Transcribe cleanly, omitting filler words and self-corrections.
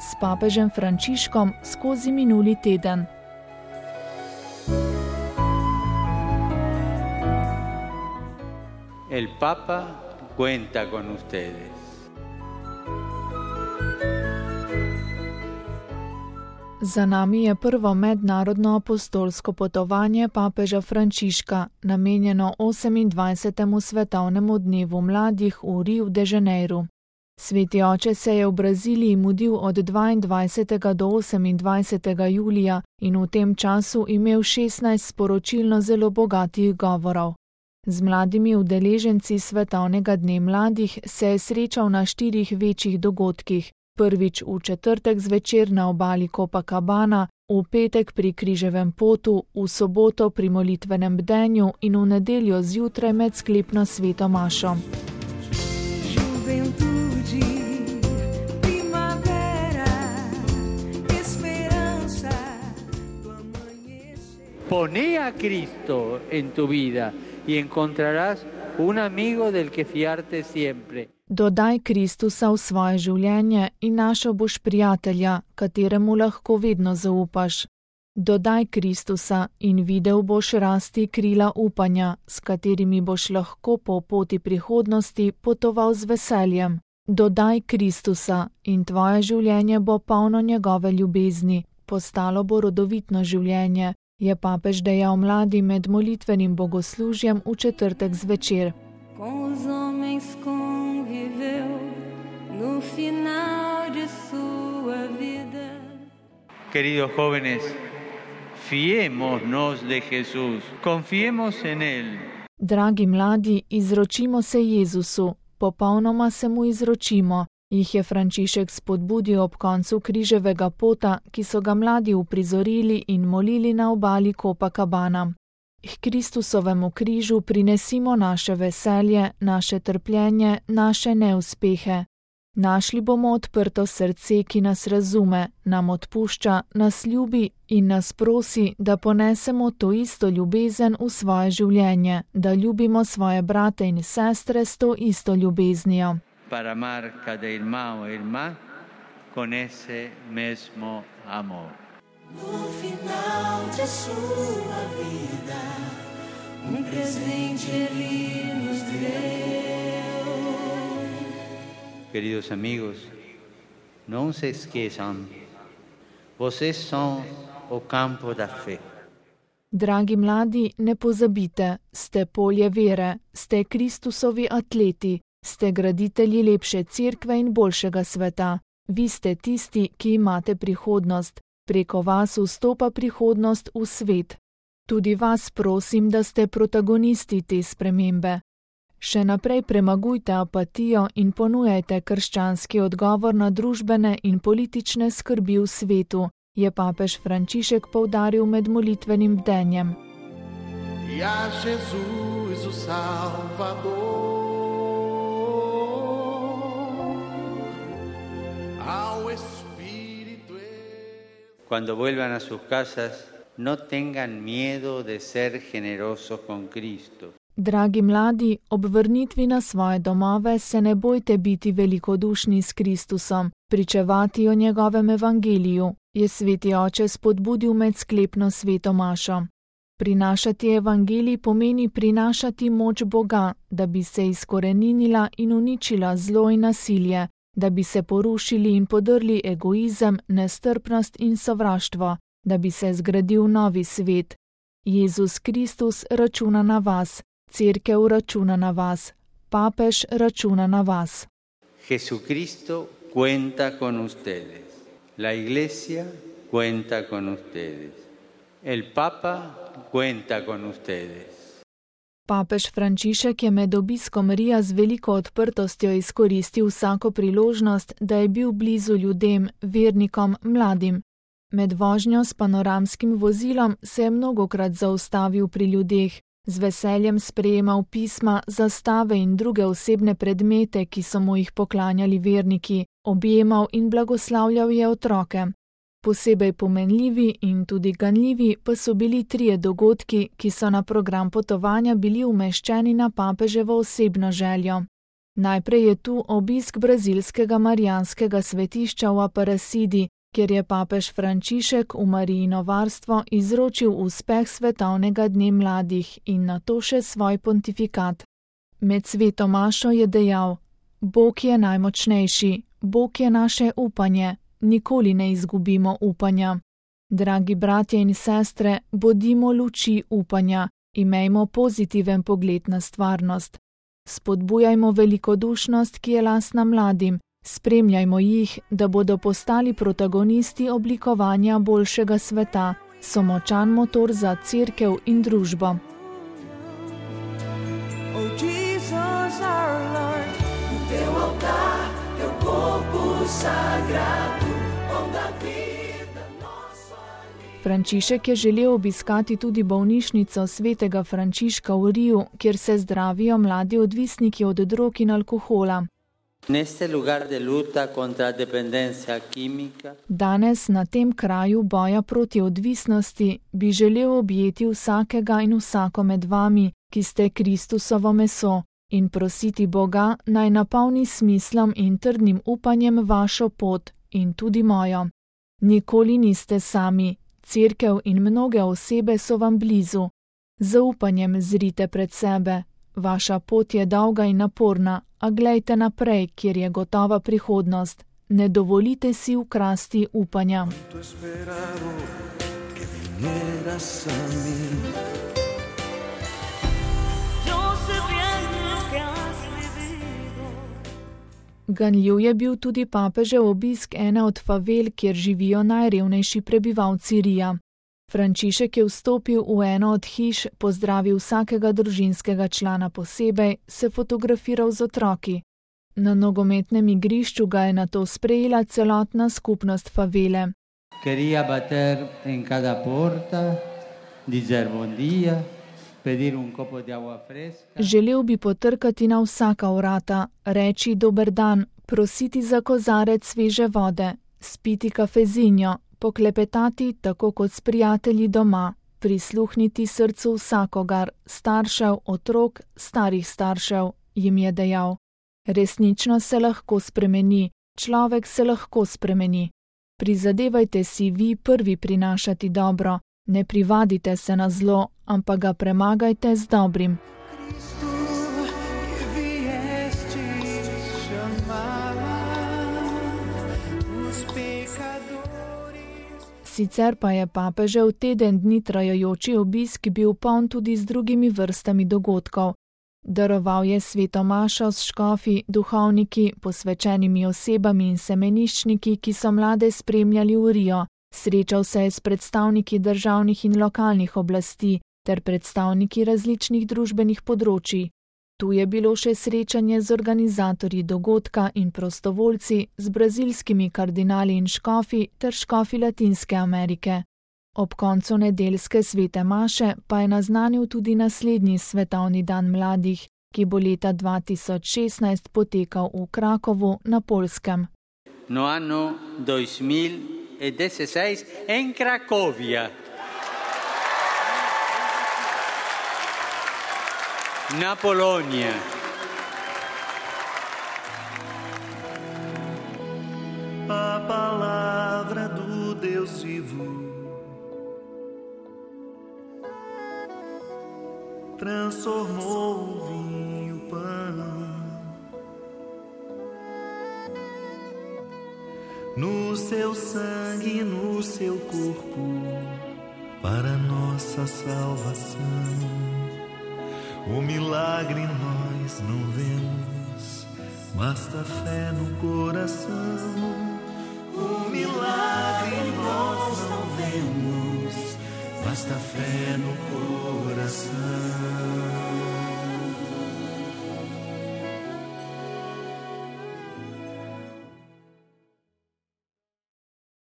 s papežem Frančiškom skozi minuli teden. El Papa cuenta con ustedes. Za nami je prvo mednarodno apostolsko potovanje papeža Frančiška, namenjeno 28. svetovnemu dnevu mladih v Riu de Janeiru. Sveti oče se je v Braziliji mudil od 22. do 28. julija in v tem času imel 16 sporočilno zelo bogatih govorov. Z mladimi udeleženci svetovnega dne mladih se je srečal na 4 večjih dogodkih. Prvič v četrtek zvečer na obali Copacabana, v petek pri križevem potu, v soboto pri molitvenem bdenju in v nedeljo zjutraj med sklepno sveto mašo. Poné a Cristo en tu vida y encontrarás un amigo del que fiarte siempre. Dodaj Kristusa v svoje življenje in našel boš prijatelja, kateremu lahko vedno zaupaš. Dodaj Kristusa in videl boš rasti krila upanja, s katerimi boš lahko po poti prihodnosti potoval z veseljem. Dodaj Kristusa in tvoje življenje bo polno njegove ljubezni, postalo bo rodovitno življenje, je papež dejal mladi med molitvenim bogoslužjem v četrtek zvečer. Queridos jóvenes, fiémonos de Jesús, confiemos en Él. Dragi mladi, izročimo se Jezusu, popolnoma se mu izročimo, jih je Frančišek spodbudil ob koncu križevega pota, ki so ga mladi uprizorili in molili na obali Copacabana. K Kristusovemu križu prinesimo naše veselje, naše trpljenje, naše neuspehe. Našli bomo odprto srce, ki nas razume, nam odpušča, nas ljubi in nas prosi, da ponesemo to isto ljubezen v svoje življenje, da ljubimo svoje brate in sestre s to isto ljubeznijo. Para amar cada irmão e irmã con ese mesmo amor. No final de sua vida, presente Ele nos deu. Queridos amigos, não se esqueçam, vocês são o campo da fé. Dragi mladi, ne pozabite, ste polje vere, ste Kristusovi atleti, ste graditelji lepše cerkve in boljšega sveta. Vi ste tisti, ki imate prihodnost. Preko vas vstopa prihodnost v svet. Tudi vas prosim, da ste protagonisti te spremembe. Še naprej premagujte apatijo in ponujajte krščanski odgovor na družbene in politične skrbi v svetu, je papež Frančišek poudaril med molitvenim bdenjem. Ja, Jesús, o Salvador, ao Espíritu. Cuando vuelvan a sus casas, no tengan miedo de ser generosos con Cristo. Dragi mladi, ob vrnitvi na svoje domove se ne bojte biti velikodušni s Kristusom, pričevati o njegovem evangeliju, je sveti oče spodbudil med sklepno sveto mašo. Prinašati evangelij pomeni prinašati moč Boga, da bi se izkoreninila in uničila zlo in nasilje, da bi se porušili in podrli egoizem, nestrpnost in sovraštvo, da bi se zgradil novi svet. Jezus Kristus računa na vas. Cerkev računa na vas, papež računa na vas. Jesucristo cuenta con ustedes. La Iglesia cuenta con ustedes. El Papa cuenta con ustedes. Papež Frančišek je med obiskom Rija z veliko odprtostjo izkoristil vsako priložnost, da je bil blizu ljudem, vernikom, mladim. Med vožnjo s panoramskim vozilom se je mnogokrat zaustavil pri ljudeh. Z veseljem sprejemal pisma, zastave in druge osebne predmete, ki so mu jih poklanjali verniki, objemal in blagoslavljal je otroke. Posebej pomenljivi in tudi ganljivi pa so bili 3 dogodki, ki so na program potovanja bili umeščeni na papeževo osebno željo. Najprej je tu obisk brazilskega marijanskega svetišča v Aparecidi, kjer je papež Frančišek v Marijino varstvo izročil uspeh svetovnega dne mladih in nato še svoj pontifikat. Med sveto mašo je dejal: Bog je najmočnejši, Bog je naše upanje, nikoli ne izgubimo upanja. Dragi bratje in sestre, bodimo luči upanja, imejmo pozitiven pogled na stvarnost. Spodbujajmo velikodušnost, ki je lastna mladim, spremljajmo jih, da bodo postali protagonisti oblikovanja boljšega sveta, so močan motor za cerkev in družbo. Oh Jesus our Lord, no teu altar, teu corpo sagrado, onde a vida nossa. Frančišek je želel obiskati tudi bolnišnico svetega Frančiška v Riju, kjer se zdravijo mladi odvisniki od drog in alkohola. Danes na tem kraju boja proti odvisnosti bi želel objeti vsakega in vsako med vami, ki ste Kristusovo meso, in prositi Boga, naj napolni smislom in trdnim upanjem vašo pot in tudi mojo. Nikoli niste sami, cerkev in mnoge osebe so vam blizu. Z upanjem zrite pred sebe. Vaša pot je dolga in naporna, a glejte naprej, kjer je gotova prihodnost. Ne dovolite si ukrasti upanja. Ganljiv je bil tudi papežev obisk ene od favel, kjer živijo najrevnejši prebivalci Rija. Frančišek je vstopil v eno od hiš, pozdravil vsakega družinskega člana posebej, se fotografiral z otroki. Na nogometnem igrišču ga je nato sprejela celotna skupnost favele. Quería bater en cada porta, dizer bom dia, pedir un copo de agua fresca. Želel bi potrkati na vsaka vrata, reči dober dan, prositi za kozarec sveže vode, spiti kafezinjo, poklepetati tako kot s prijatelji doma, prisluhniti srcu vsakogar, staršev, otrok, starih staršev, jim je dejal. Resnično se lahko spremeni, človek se lahko spremeni. Prizadevajte si vi prvi prinašati dobro, ne privadite se na zlo, ampak ga premagajte z dobrim. Sicer pa je papežev teden dni trajajoči obisk bil poln tudi z drugimi vrstami dogodkov. Daroval je sveto mašo s škofi, duhovniki, posvečenimi osebami in semeniščniki, ki so mlade spremljali v Rio. Srečal se je s predstavniki državnih in lokalnih oblasti ter predstavniki različnih družbenih področij. Tu je bilo še srečanje z organizatorji dogodka in prostovoljci, z brazilskimi kardinali in škofi ter škofi Latinske Amerike. Ob koncu nedeljske svete maše pa je naznanil tudi naslednji svetovni dan mladih, ki bo leta 2016 potekal v Krakovu na Poljskem. No anno 2016 en Cracovia. Na Polônia. A palavra do Deus vivo transformou o vinho pão. No seu sangue e no seu corpo para nossa salvação. O milagre nós não vemos, basta fé no coração. O milagre nós não vemos, basta fé no coração.